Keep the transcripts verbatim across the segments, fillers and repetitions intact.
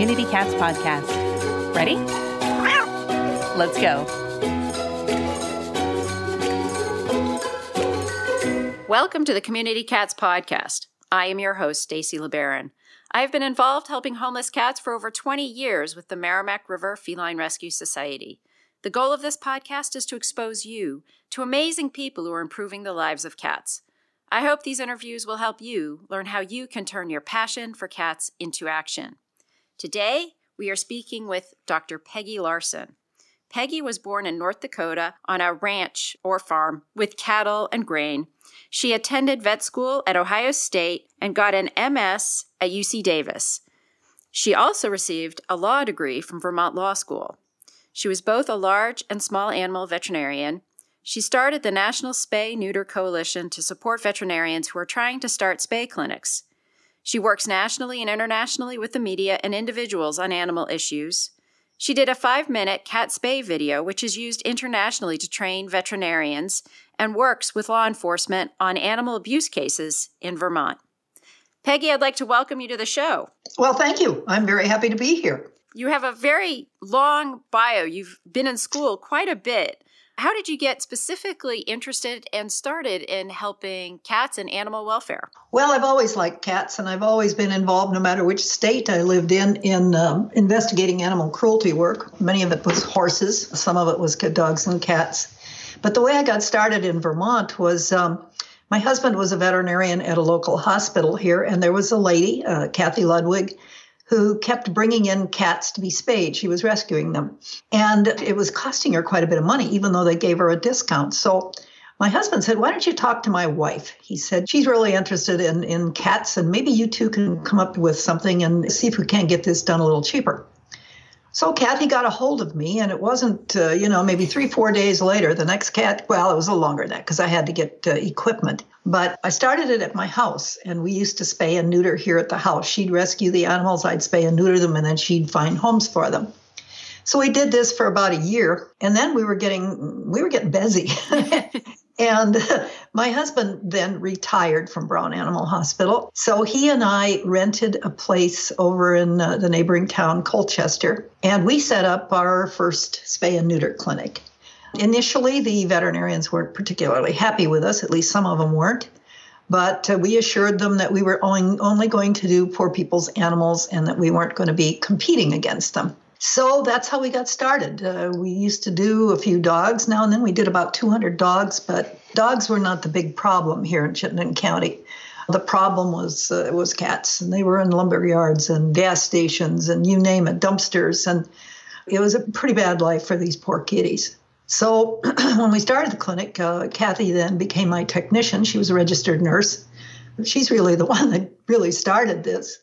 Community Cats Podcast. Ready? Let's go. Welcome to the Community Cats Podcast. I am your host, Stacy LeBaron. I have been involved helping homeless cats for over twenty years with the Merrimack River Feline Rescue Society. The goal of this podcast is to expose you to amazing people who are improving the lives of cats. I hope these interviews will help you learn how you can turn your passion for cats into action. Today, we are speaking with Doctor Peggy Larson. Peggy was born in North Dakota on a ranch or farm with cattle and grain. She attended vet school at Ohio State and got an M S at U C Davis. She also received a law degree from Vermont Law School. She was both a large and small animal veterinarian. She started the National Spay-Neuter Coalition to support veterinarians who are trying to start spay clinics. She works nationally and internationally with the media and individuals on animal issues. She did a five-minute cat spay video, which is used internationally to train veterinarians, and works with law enforcement on animal abuse cases in Vermont. Peggy, I'd like to welcome you to the show. Well, thank you. I'm very happy to be here. You have a very long bio. You've been in school quite a bit. How did you get specifically interested and started in helping cats and animal welfare? Well, I've always liked cats, and I've always been involved, no matter which state I lived in, in um, investigating animal cruelty work. Many of it was horses. Some of it was dogs and cats. But the way I got started in Vermont was um, my husband was a veterinarian at a local hospital here, and there was a lady, uh, Kathy Ludwig, who kept bringing in cats to be spayed. She was rescuing them. And it was costing her quite a bit of money, even though they gave her a discount. So my husband said, why don't you talk to my wife? He said, she's really interested in, in cats, and maybe you two can come up with something and see if we can't get this done a little cheaper. So Kathy got a hold of me, and it wasn't, uh, you know, maybe three, four days later, the next cat, well, it was a little longer than that because I had to get uh, equipment. But I started it at my house, and we used to spay and neuter here at the house. She'd rescue the animals, I'd spay and neuter them, and then she'd find homes for them. So we did this for about a year, and then we were getting, we were getting busy. And my husband then retired from Brown Animal Hospital. So he and I rented a place over in uh, the neighboring town, Colchester, and we set up our first spay and neuter clinic. Initially, the veterinarians weren't particularly happy with us, at least some of them weren't. But uh, we assured them that we were only, only going to do poor people's animals and that we weren't going to be competing against them. So that's how we got started. Uh, we used to do a few dogs. Now and then we did about two hundred dogs, but dogs were not the big problem here in Chittenden County. The problem was uh, was cats, and they were in lumber yards and gas stations and you name it, dumpsters. And it was a pretty bad life for these poor kitties. So when we started the clinic, uh, Kathy then became my technician. She was a registered nurse. She's really the one that really started this.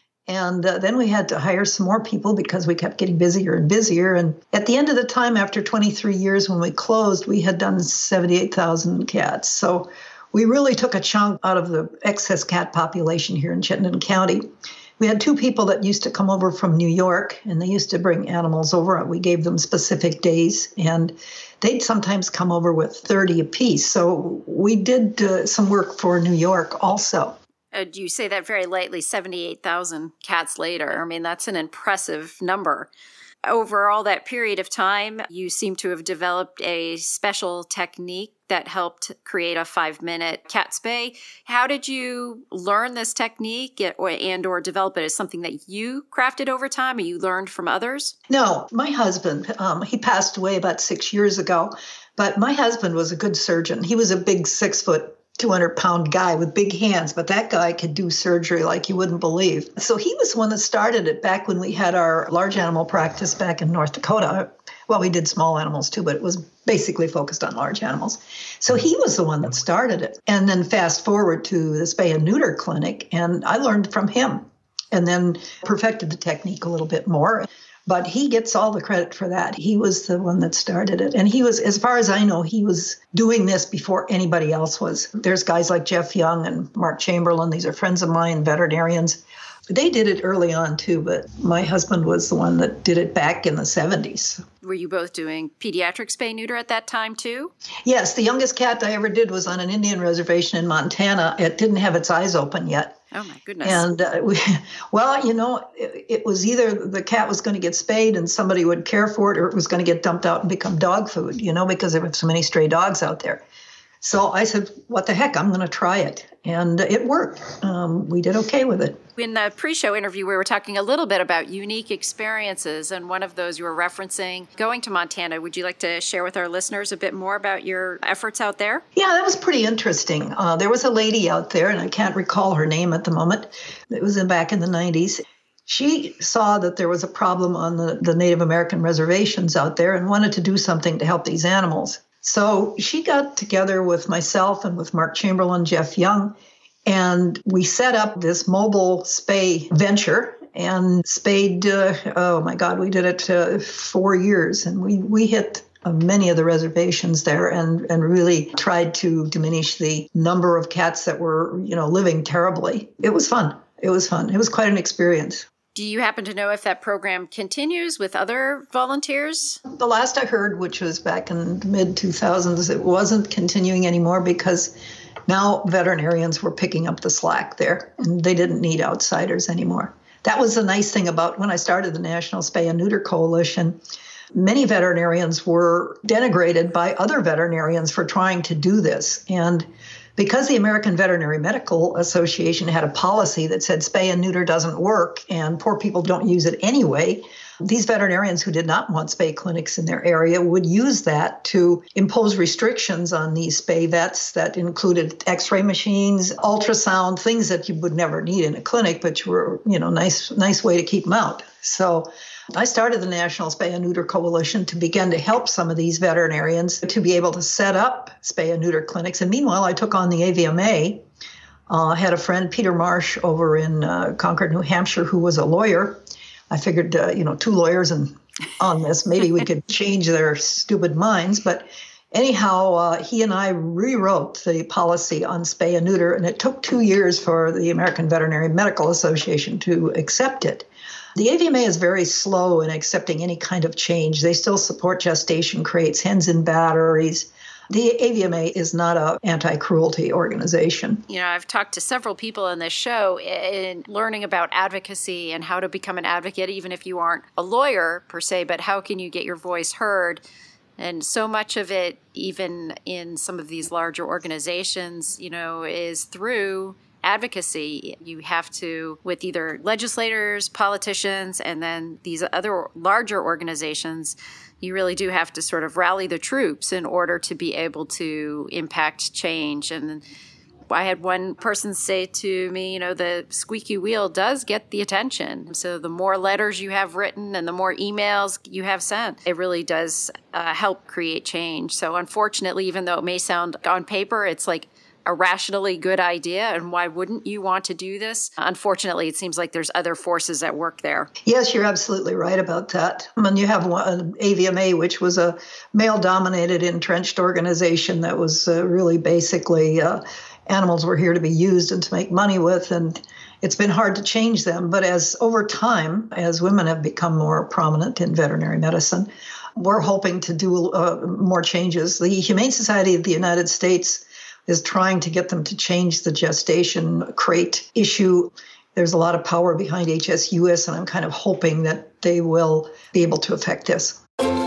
And uh, then we had to hire some more people because we kept getting busier and busier. And at the end of the time, after twenty-three years when we closed, we had done seventy-eight thousand cats. So we really took a chunk out of the excess cat population here in Chittenden County. We had two people that used to come over from New York, and they used to bring animals over. We gave them specific days, and they'd sometimes come over with thirty apiece. So we did uh, some work for New York also. Uh, you say that very lightly, seventy-eight thousand cats later. I mean, that's an impressive number. Over all that period of time, you seem to have developed a special technique that helped create a five-minute cat spay. How did you learn this technique or, and or develop it? As something that you crafted over time or you learned from others? No, my husband, um, he passed away about six years ago, but my husband was a good surgeon. He was a big six-foot two hundred pound guy with big hands, but that guy could do surgery like you wouldn't believe. So he was the one that started it back when we had our large animal practice back in North Dakota. Well, we did small animals too, but it was basically focused on large animals. So he was the one that started it. And then fast forward to the spay and neuter clinic, and I learned from him and then perfected the technique a little bit more. But he gets all the credit for that. He was the one that started it. And he was, as far as I know, he was doing this before anybody else was. There's guys like Jeff Young and Mark Chamberlain. These are friends of mine, veterinarians. They did it early on too, but my husband was the one that did it back in the seventies. Were you both doing pediatric spay-neuter at that time too? Yes, the youngest cat I ever did was on an Indian reservation in Montana. It didn't have its eyes open yet. Oh my goodness. And uh, we, well, you know, it, it was either the cat was going to get spayed and somebody would care for it, or it was going to get dumped out and become dog food, you know, because there were so many stray dogs out there. So I said, what the heck, I'm going to try it. And it worked. Um, we did okay with it. In the pre-show interview, we were talking a little bit about unique experiences, and one of those you were referencing going to Montana. Would you like to share with our listeners a bit more about your efforts out there? Yeah, that was pretty interesting. Uh, there was a lady out there, and I can't recall her name at the moment. It was in back in the nineties. She saw that there was a problem on the, the Native American reservations out there and wanted to do something to help these animals. So she got together with myself and with Mark Chamberlain, Jeff Young, and we set up this mobile spay venture and spayed, uh, oh my God, we did it uh, four years. And we, we hit uh, many of the reservations there and, and really tried to diminish the number of cats that were, you know, living terribly. It was fun. It was fun. It was quite an experience. Do you happen to know if that program continues with other volunteers? The last I heard, which was back in the mid two thousands, it wasn't continuing anymore because now veterinarians were picking up the slack there and they didn't need outsiders anymore. That was the nice thing about when I started the National Spay and Neuter Coalition. Many veterinarians were denigrated by other veterinarians for trying to do this. And because the American Veterinary Medical Association had a policy that said spay and neuter doesn't work and poor people don't use it anyway, these veterinarians who did not want spay clinics in their area would use that to impose restrictions on these spay vets that included x-ray machines, ultrasound, things that you would never need in a clinic, but were, you know, nice, nice way to keep them out. So I started the National Spay and Neuter Coalition to begin to help some of these veterinarians to be able to set up spay and neuter clinics. And meanwhile, I took on the A V M A. I uh, had a friend, Peter Marsh, over in uh, Concord, New Hampshire, who was a lawyer. I figured, uh, you know, two lawyers and on this, maybe we could change their stupid minds. But anyhow, uh, he and I rewrote the policy on spay and neuter, and it took two years for the American Veterinary Medical Association to accept it. The A V M A is very slow in accepting any kind of change. They still support gestation crates, hens in batteries. The A V M A is not an anti-cruelty organization. You know, I've talked to several people on this show in learning about advocacy and how to become an advocate, even if you aren't a lawyer per se, but how can you get your voice heard? And so much of it, even in some of these larger organizations, you know, is through advocacy. You have to, with either legislators, politicians, and then these other larger organizations, you really do have to sort of rally the troops in order to be able to impact change. And I had one person say to me, you know, the squeaky wheel does get the attention. So the more letters you have written and the more emails you have sent, it really does uh, help create change. So unfortunately, even though it may sound on paper, it's like a rationally good idea, and why wouldn't you want to do this? Unfortunately, it seems like there's other forces at work there. Yes, you're absolutely right about that. I mean, you have one, A V M A, which was a male-dominated, entrenched organization that was uh, really basically uh, animals were here to be used and to make money with, and it's been hard to change them. But as over time, as women have become more prominent in veterinary medicine, we're hoping to do uh, more changes. The Humane Society of the United States is trying to get them to change the gestation crate issue. There's a lot of power behind H S U S, and I'm kind of hoping that they will be able to affect this.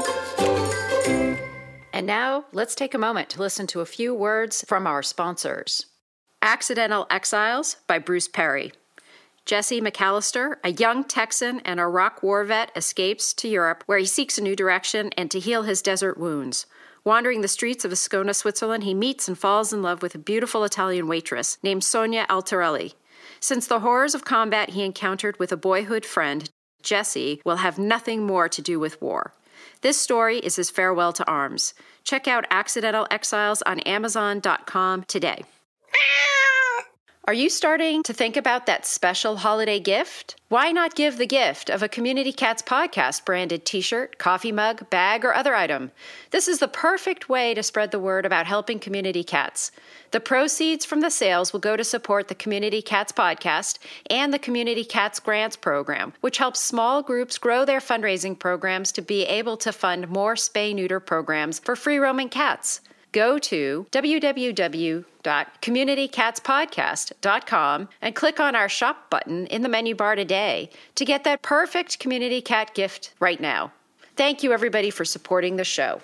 And now let's take a moment to listen to a few words from our sponsors. Accidental Exiles by Bruce Perry. Jesse McAllister, a young Texan and Iraq war vet, escapes to Europe where he seeks a new direction and to heal his desert wounds. Wandering the streets of Ascona, Switzerland, he meets and falls in love with a beautiful Italian waitress named Sonia Altarelli. Since the horrors of combat he encountered with a boyhood friend, Jesse will have nothing more to do with war. This story is his farewell to arms. Check out Accidental Exiles on Amazon dot com today. Are you starting to think about that special holiday gift? Why not give the gift of a Community Cats Podcast branded t-shirt, coffee mug, bag, or other item? This is the perfect way to spread the word about helping community cats. The proceeds from the sales will go to support the Community Cats Podcast and the Community Cats Grants Program, which helps small groups grow their fundraising programs to be able to fund more spay-neuter programs for free-roaming cats. Go to w w w dot community cats podcast dot com and click on our shop button in the menu bar today to get that perfect community cat gift right now. Thank you, everybody, for supporting the show.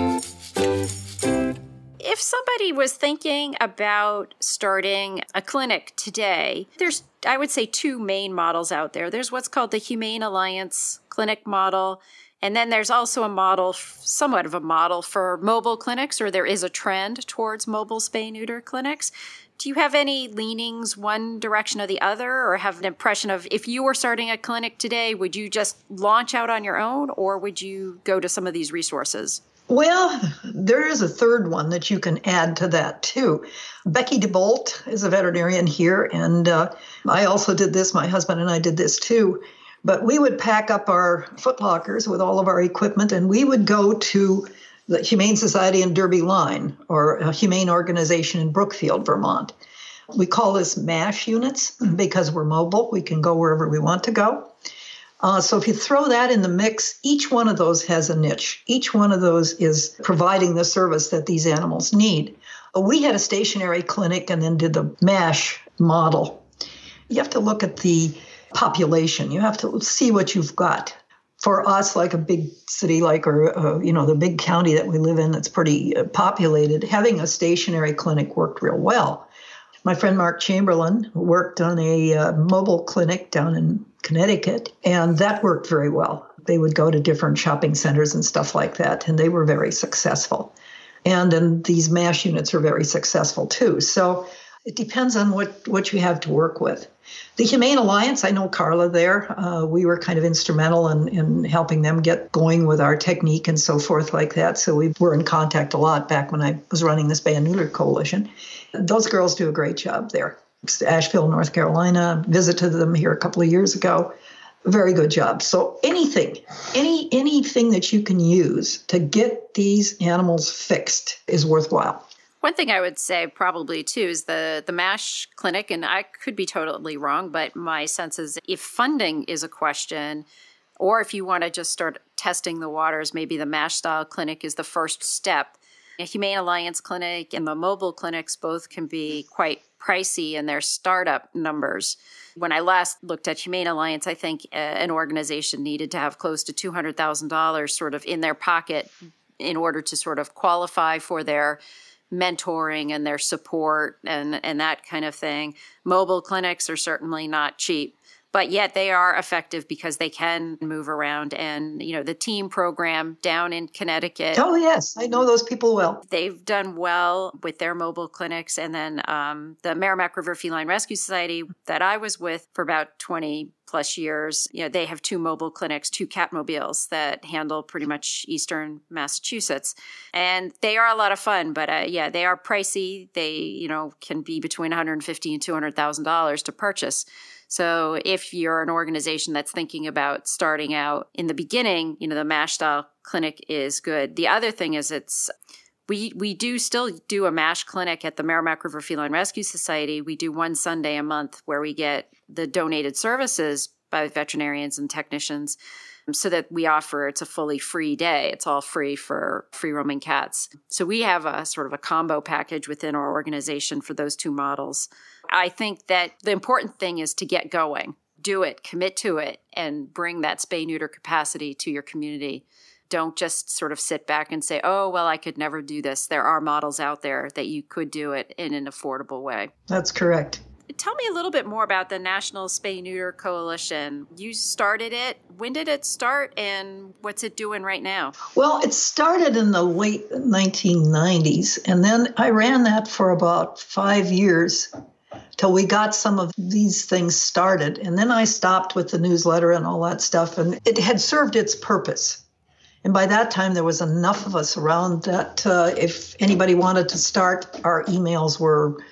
If somebody was thinking about starting a clinic today, there's, I would say, two main models out there. There's what's called the Humane Alliance clinic model. And then there's also a model, somewhat of a model for mobile clinics, or there is a trend towards mobile spay-neuter clinics. Do you have any leanings one direction or the other, or have an impression of if you were starting a clinic today, would you just launch out on your own, or would you go to some of these resources? Well, there is a third one that you can add to that, too. Becky DeBolt is a veterinarian here, and uh, I also did this. My husband and I did this, too. But we would pack up our footlockers with all of our equipment, and we would go to the Humane Society in Derby Line, or a humane organization in Brookfield, Vermont. We call this MASH units because we're mobile. We can go wherever we want to go. Uh, so if you throw that in the mix, each one of those has a niche. Each one of those is providing the service that these animals need. We had a stationary clinic and then did the MASH model. You have to look at the population. You have to see what you've got. For us, like a big city, like or uh, you know the big county that we live in, that's pretty uh, populated. Having a stationary clinic worked real well. My friend Mark Chamberlain worked on a uh, mobile clinic down in Connecticut, and that worked very well. They would go to different shopping centers and stuff like that, and they were very successful. And then these MASH units are very successful too. So it depends on what, what you have to work with. The Humane Alliance, I know Carla there. Uh, we were kind of instrumental in, in helping them get going with our technique and so forth like that. So we were in contact a lot back when I was running the Spay and Neuter Coalition. Those girls do a great job there. Asheville, North Carolina, visited them here a couple of years ago. Very good job. So anything, any anything that you can use to get these animals fixed is worthwhile. One thing I would say probably, too, is the, the MASH clinic, and I could be totally wrong, but my sense is if funding is a question, or if you want to just start testing the waters, maybe the MASH-style clinic is the first step. A Humane Alliance clinic and the mobile clinics both can be quite pricey in their startup numbers. When I last looked at Humane Alliance, I think an organization needed to have close to two hundred thousand dollars sort of in their pocket in order to sort of qualify for their mentoring and their support and, and that kind of thing. Mobile clinics are certainly not cheap, but yet they are effective because they can move around. And, you know, the team program down in Connecticut. Oh, yes. I know those people well. They've done well with their mobile clinics. And then um, the Merrimack River Feline Rescue Society that I was with for about twenty plus years, you know, they have two mobile clinics, two Catmobiles that handle pretty much eastern Massachusetts. And they are a lot of fun, but uh, yeah, they are pricey. They, you know, can be between one hundred fifty thousand dollars and two hundred thousand dollars to purchase. So if you're an organization that's thinking about starting out in the beginning, you know, the MASH style clinic is good. The other thing is it's We we do still do a MASH clinic at the Merrimack River Feline Rescue Society. We do one Sunday a month where we get the donated services by veterinarians and technicians so that we offer, it's a fully free day. It's all free for free roaming cats. So we have a sort of a combo package within our organization for those two models. I think that the important thing is to get going, do it, commit to it, and bring that spay-neuter capacity to your community. Don't just sort of sit back and say, oh, well, I could never do this. There are models out there that you could do it in an affordable way. That's correct. Tell me a little bit more about the National Spay-Neuter Coalition. You started it. When did it start, and what's it doing right now? Well, it started in the late nineteen nineties, and then I ran that for about five years till we got some of these things started. And then I stopped with the newsletter and all that stuff, and it had served its purpose. And by that time, there was enough of us around that uh, if anybody wanted to start, our emails were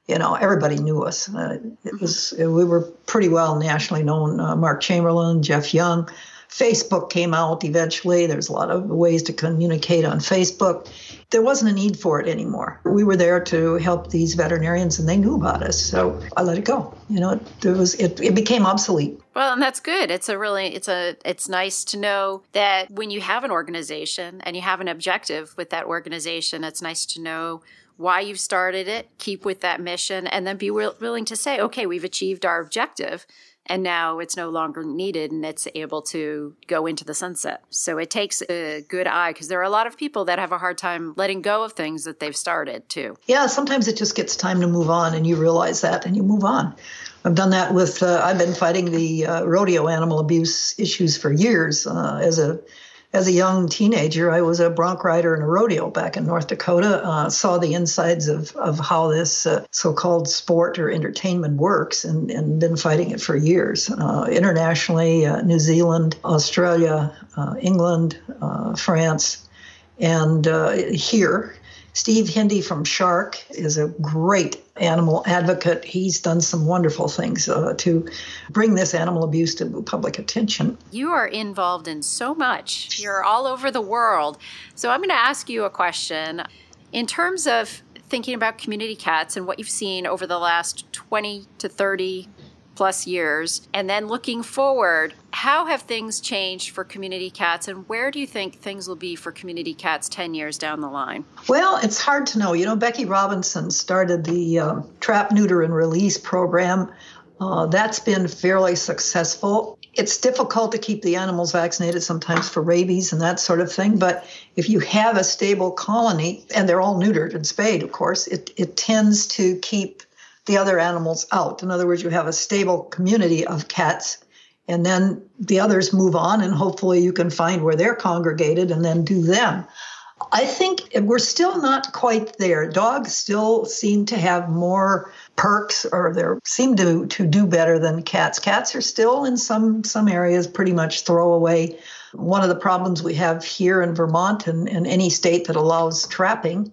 you know, everybody knew us. Uh, it was we were pretty well nationally known. Uh, Mark Chamberlain, Jeff Young. Facebook came out eventually. There's a lot of ways to communicate on Facebook. There wasn't a need for it anymore. We were there to help these veterinarians, and they knew about us. So I let it go. You know, it, it was it, it became obsolete. Well, and that's good. It's a really, it's a, it's nice to know that when you have an organization and you have an objective with that organization, it's nice to know why you've started it, keep with that mission, and then be will, willing to say, okay, we've achieved our objective. And now it's no longer needed and it's able to go into the sunset. So it takes a good eye because there are a lot of people that have a hard time letting go of things that they've started too. Yeah, sometimes it just gets time to move on and you realize that and you move on. I've done that with, uh, I've been fighting the uh, rodeo animal abuse issues for years. Uh, as a As a young teenager, I was a bronc rider in a rodeo back in North Dakota, uh, saw the insides of, of how this uh, so-called sport or entertainment works and, and been fighting it for years. Uh, internationally, uh, New Zealand, Australia, uh, England, uh, France, and uh, here. Steve Hindy from Shark is a great animal advocate. He's done some wonderful things uh, to bring this animal abuse to public attention. You are involved in so much. You're all over the world. So I'm going to ask you a question. In terms of thinking about community cats and what you've seen over the last twenty to thirty plus years, and then looking forward, how have things changed for community cats, and where do you think things will be for community cats ten years down the line? Well, it's hard to know. You know, Becky Robinson started the uh, Trap, Neuter, and Release program. Uh, that's been fairly successful. It's difficult to keep the animals vaccinated sometimes for rabies and that sort of thing, but if you have a stable colony, and they're all neutered and spayed, of course, it, it tends to keep the other animals out. In other words, you have a stable community of cats, and then the others move on, and hopefully you can find where they're congregated and then do them. I think we're still not quite there. Dogs still seem to have more perks, or they seem to, to do better than cats. Cats are still in some, some areas pretty much throwaway. One of the problems we have here in Vermont and, and any state that allows trapping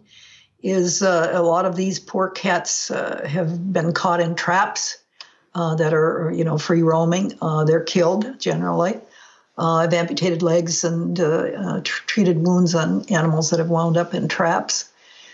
is uh, a lot of these poor cats uh, have been caught in traps uh, that are, you know, free roaming. Uh, they're killed generally. Uh, I've amputated legs and uh, uh, tr- treated wounds on animals that have wound up in traps.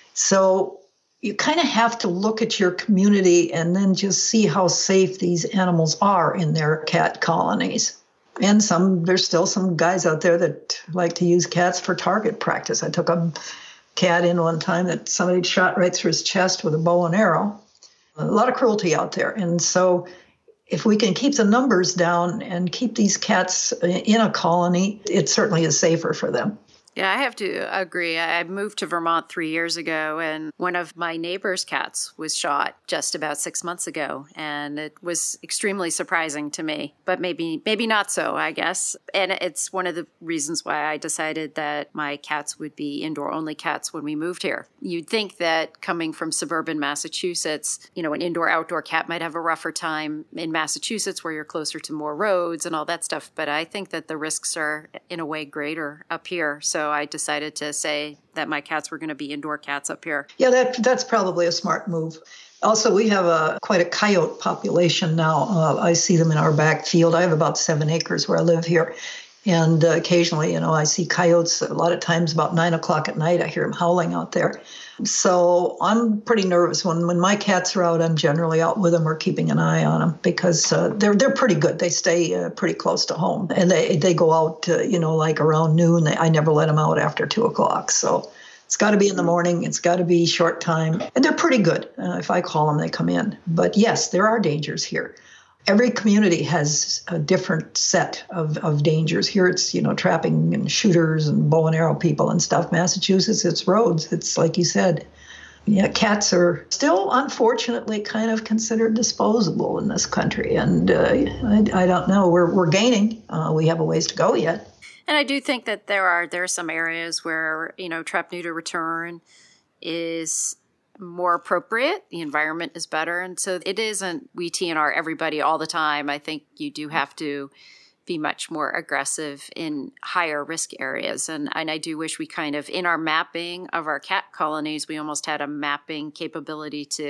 So you kind of have to look at your community and then just see how safe these animals are in their cat colonies. And some, there's still some guys out there that like to use cats for target practice. I took a cat in one time that somebody shot right through his chest with a bow and arrow. A lot of cruelty out there. And so if we can keep the numbers down and keep these cats in a colony, it certainly is safer for them. Yeah, I have to agree. I moved to Vermont three years ago, and one of my neighbor's cats was shot just about six months ago, and it was extremely surprising to me, but maybe maybe not so, I guess. And it's one of the reasons why I decided that my cats would be indoor-only cats when we moved here. You'd think that coming from suburban Massachusetts, you know, an indoor-outdoor cat might have a rougher time in Massachusetts where you're closer to more roads and all that stuff, but I think that the risks are, in a way, greater up here. So So I decided to say that my cats were going to be indoor cats up here. Yeah, that that's probably a smart move. Also, we have a quite a coyote population now. Uh, I see them in our back field. I have about seven acres where I live here. And uh, occasionally, you know, I see coyotes. A lot of times about nine o'clock at night, I hear them howling out there. So I'm pretty nervous. When when my cats are out, I'm generally out with them or keeping an eye on them because uh, they're they're pretty good. They stay uh, pretty close to home, and they they go out, uh, you know, like around noon. They, I never let them out after two o'clock. So it's got to be in the morning. It's got to be short time, and they're pretty good. Uh, if I call them, they come in. But yes, there are dangers here. Every community has a different set of, of dangers. Here it's, you know, trapping and shooters and bow and arrow people and stuff. Massachusetts, it's roads. It's like you said. Yeah, cats are still, unfortunately, kind of considered disposable in this country. And uh, I, I don't know. We're, we're gaining. Uh, we have a ways to go yet. And I do think that there are there are some areas where, you know, trap, neuter, return is more appropriate. The environment is better. And so it isn't we T N R everybody all the time. I think you do have to be much more aggressive in higher risk areas. And, and I do wish we kind of, in our mapping of our cat colonies, we almost had a mapping capability to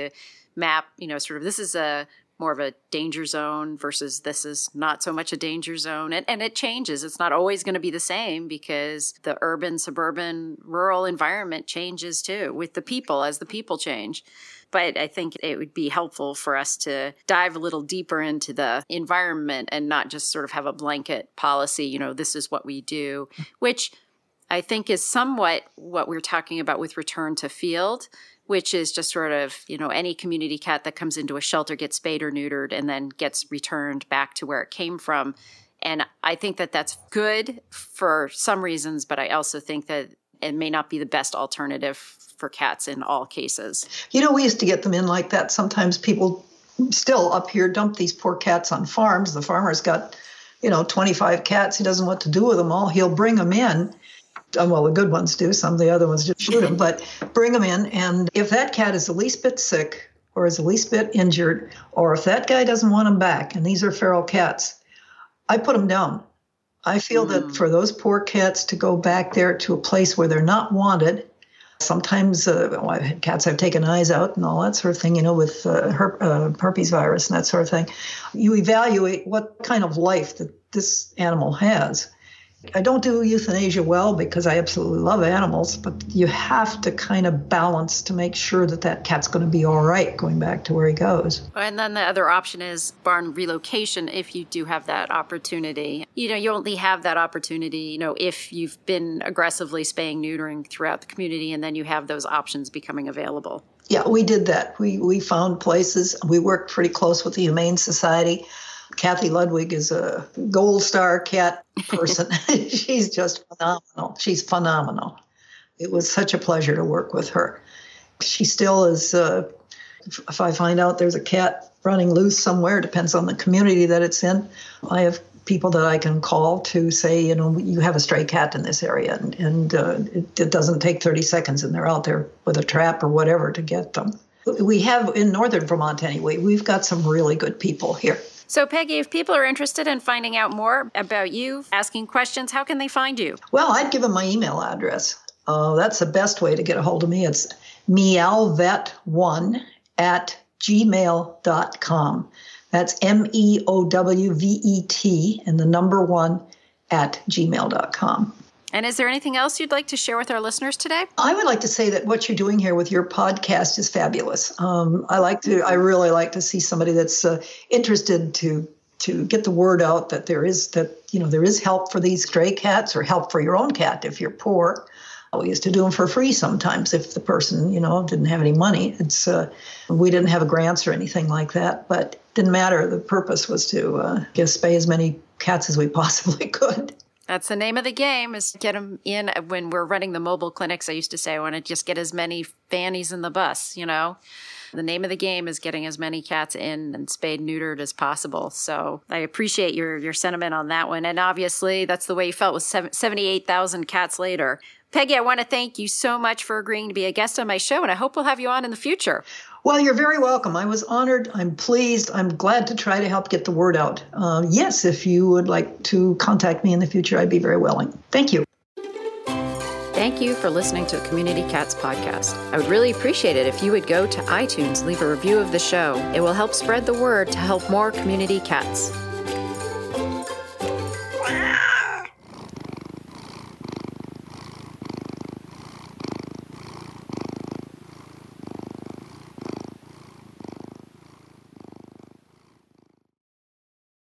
map, you know, sort of this is a more of a danger zone versus this is not so much a danger zone. And, and it changes. It's not always going to be the same because the urban, suburban, rural environment changes too with the people as the people change. But I think it would be helpful for us to dive a little deeper into the environment and not just sort of have a blanket policy, you know, this is what we do, which I think is somewhat what we're talking about with return to field, which is just sort of, you know, any community cat that comes into a shelter gets spayed or neutered and then gets returned back to where it came from. And I think that that's good for some reasons, but I also think that it may not be the best alternative for cats in all cases. You know, we used to get them in like that. Sometimes people still up here dump these poor cats on farms. The farmer's got, you know, twenty-five cats. He doesn't know what to do with them all. He'll bring them in. Well, the good ones do. Some of the other ones just shoot them, but bring them in. And if that cat is the least bit sick or is the least bit injured, or if that guy doesn't want them back, and these are feral cats, I put them down. I feel mm. that for those poor cats to go back there to a place where they're not wanted, sometimes uh, well, I've had cats I've taken eyes out and all that sort of thing, you know, with uh, her, uh, herpes virus and that sort of thing. You evaluate what kind of life that this animal has. I don't do euthanasia well because I absolutely love animals, but you have to kind of balance to make sure that that cat's going to be all right going back to where he goes. And then the other option is barn relocation if you do have that opportunity. You know, you only have that opportunity, you know, if you've been aggressively spaying, neutering throughout the community, and then you have those options becoming available. Yeah, we did that. We, we found places. We worked pretty close with the Humane Society. Kathy Ludwig is a gold star cat person. She's just phenomenal. She's phenomenal. It was such a pleasure to work with her. She still is, uh, if I find out there's a cat running loose somewhere, depends on the community that it's in, I have people that I can call to say, you know, you have a stray cat in this area, and, and uh, it, it doesn't take thirty seconds, and they're out there with a trap or whatever to get them. We have, in northern Vermont anyway, we've got some really good people here. So, Peggy, if people are interested in finding out more about you, asking questions, how can they find you? Well, I'd give them my email address. Uh, that's the best way to get a hold of me. It's meowvet one at gmail dot com. That's M E O W V E T and the number one at gmail dot com. And is there anything else you'd like to share with our listeners today? I would like to say that what you're doing here with your podcast is fabulous. Um, I like to, I really like to see somebody that's uh, interested to to get the word out that there is that you know there is help for these stray cats, or help for your own cat if you're poor. We used to do them for free sometimes if the person you know didn't have any money. It's uh, we didn't have grants or anything like that, but it didn't matter. The purpose was to uh, just spay as many cats as we possibly could. That's the name of the game, is get them in. When we're running the mobile clinics, I used to say I want to just get as many fannies in the bus, you know. The name of the game is getting as many cats in and spayed, neutered as possible. So I appreciate your your sentiment on that one. And obviously, that's the way you felt with seventy-eight thousand cats later. Peggy, I want to thank you so much for agreeing to be a guest on my show, and I hope we'll have you on in the future. Well, you're very welcome. I was honored. I'm pleased. I'm glad to try to help get the word out. Uh, yes, if you would like to contact me in the future, I'd be very willing. Thank you. Thank you for listening to the Community Cats Podcast. I would really appreciate it if you would go to iTunes, leave a review of the show. It will help spread the word to help more community cats.